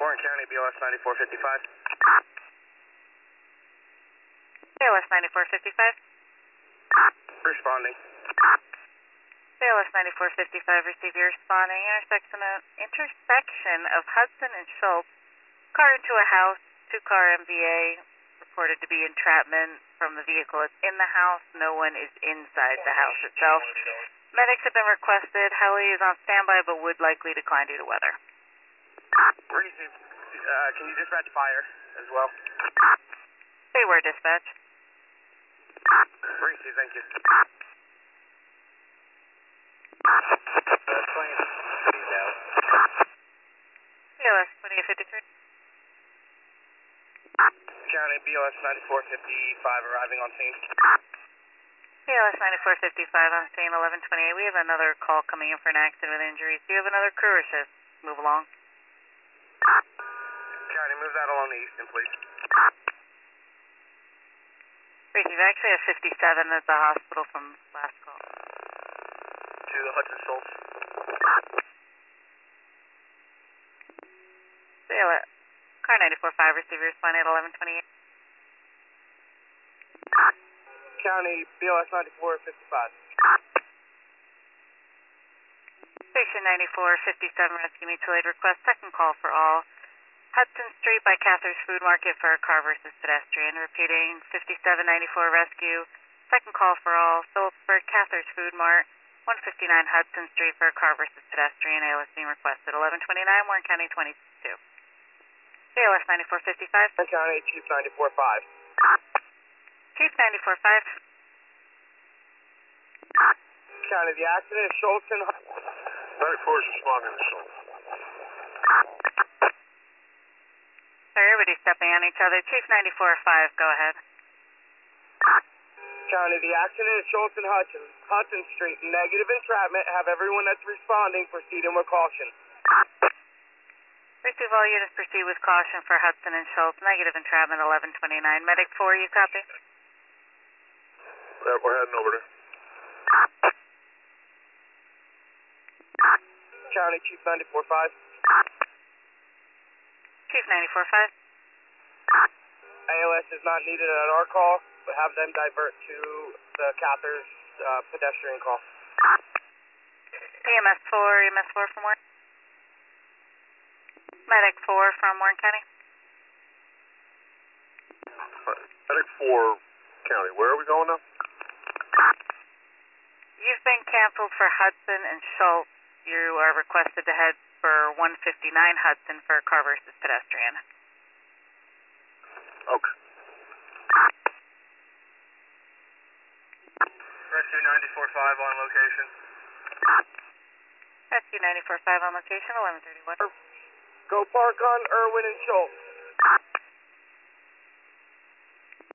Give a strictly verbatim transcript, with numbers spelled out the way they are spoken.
Warren County, B L S ninety-four fifty-five. B L S ninety-four fifty-five. Responding. B L S ninety-four fifty-five, receive your responding. Intersection of, intersection of Hudson and Schultz. Car into a house, two-car M V A. Reported to be entrapment from the vehicle. It's in the house. No one is inside the house itself. Medics have been requested. Heli is on standby but would likely decline due to weather. Receive. Uh, can you dispatch fire as well? They were dispatched. Receive, thank you. B L S twenty-eight fifty-three. County, B L S ninety-four fifty-five arriving on scene. B L S ninety-four fifty-five on scene, eleven twenty-eight. We have another call coming in for an accident with injuries. Do you have another crew or should move along? County, move that along the eastern, please. Receive, actually have fifty-seven at the hospital from last call. To the Hudson Schultz. B L S, car ninety-four five, receiver responding at eleven twenty-eight. County, B L S ninety-four fifty-five. Station ninety-four fifty-seven, rescue mutual aid request, second call for all. Hudson Street by Cather's Food Market for a car versus pedestrian. Repeating, fifty-seven ninety-four rescue, second call for all. Phillipsburg, Cather's Food Mart, one fifty-nine Hudson Street for a car versus pedestrian. A L S being requested, eleven twenty-nine, Warren County twenty-two. B L S ninety-four fifty-five. Warren County, Chief ninety-four five. Chief ninety-four five. County, the accident is Schultz and ninety-four is responding to Schultz. Sorry, everybody's stepping on each other. Chief ninety-four five, go ahead. County, the accident is Schultz and Hudson, Hudson Street. Negative entrapment. Have everyone that's responding proceeding with caution. Receive all units, proceed with caution for Hudson and Schultz. Negative entrapment, eleven twenty-nine. Medic four, you copy? Yeah, we're heading over there. County, Chief ninety-four five. Chief ninety-four five. A L S is not needed at our call, but have them divert to the Cather's uh, pedestrian call. E M S four, E M S four from where? Medic four from Warren County. Medic four County. Where are we going now? You've been canceled for Hudson and Schultz. You are requested to head for one fifty-nine Hudson for a car versus pedestrian. Okay. Rescue ninety-four five on location. Rescue ninety-four five on location, eleven thirty-one. Go park on Irwin and Schultz.